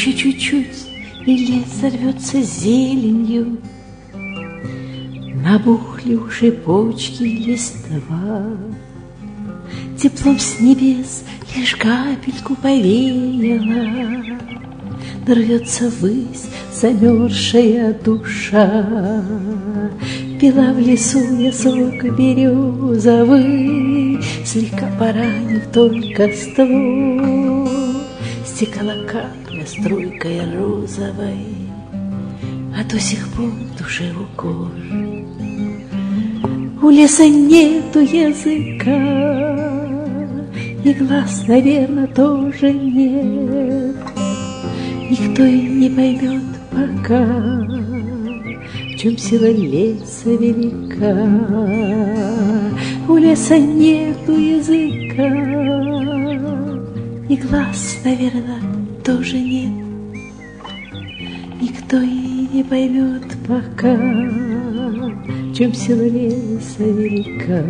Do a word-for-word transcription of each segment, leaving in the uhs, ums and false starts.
Еще чуть-чуть, и лес взорвется зеленью. Набухли уже почки листва, теплом с небес лишь капельку повеяло. Рвется ввысь замерзшая душа. Пила в лесу я сок березовый, слегка поранив только ствол. Стекала капля струйкой розовой, а до сих пор в душе укор. У леса нету языка, и глаз, наверное, тоже нет. Никто и не поймет пока, в чем сила леса велика. У леса нету языка, и глаз, наверное, тоже нет. Никто и не поймет пока, в чем сила леса велика.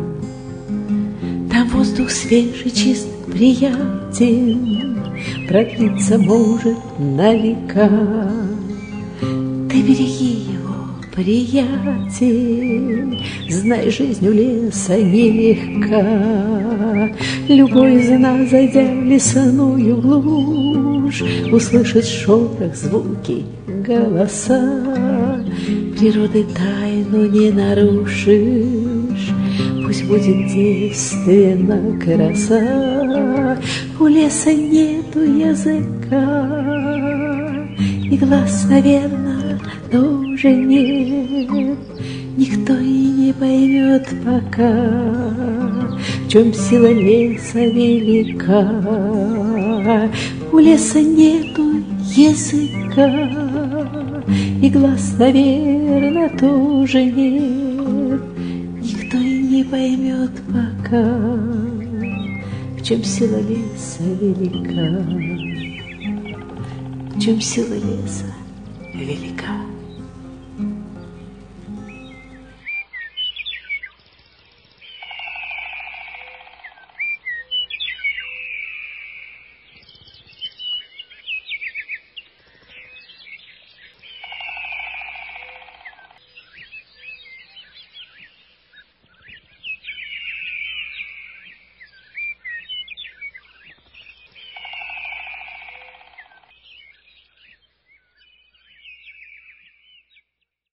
Там воздух свежий, чист, приятен, продлиться может на века. Ты береги его, приятель, знай, жизнь у леса нелегка. Любой из нас, зайдя в лесную глушь, услышит шорох, звуки, голоса. Природы тайну не нарушишь, пусть будет девственна краса. У леса нету языка, и глаз, наверное, тоже нет. Никто и не поймет пока, в чем сила леса велика. У леса нету языка, и глаз, наверное, тоже нет. Никто и не поймет пока, в чем сила леса велика, в чем сила леса велика.